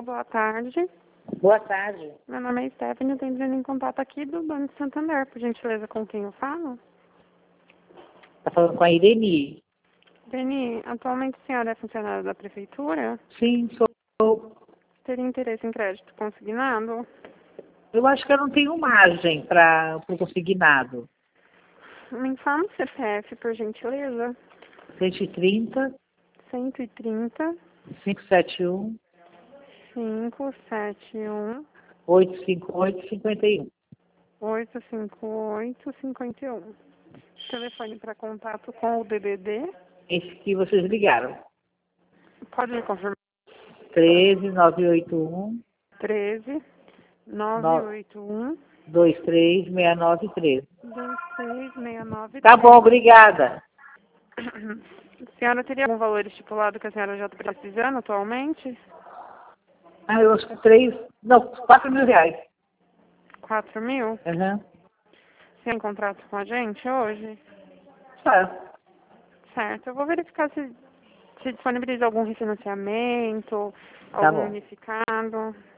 boa tarde. Boa tarde. Meu nome é Stephanie, eu estou entrando em contato aqui do Banco de Santander, por gentileza, com quem eu falo? Está falando com a Irene? Deni, atualmente a senhora é funcionária da prefeitura? Sim, sou. Teria interesse em crédito consignado? Eu acho que eu não tenho margem para o consignado. Me informa o CPF, por gentileza. 130 130 571 571 858 51. 858-51. Telefone para contato com o DDD. Esse que vocês ligaram. Pode me confirmar? 13 981 13 981 23 6913. 2369. Tá bom, obrigada. A senhora teria algum valor estipulado que a senhora já está precisando atualmente? Ah, eu acho que 4 mil reais. 4.000? Aham. Você tem contrato com a gente hoje? Tá. Certo. Eu vou verificar se disponibiliza algum refinanciamento, Tá algum bom. unificado.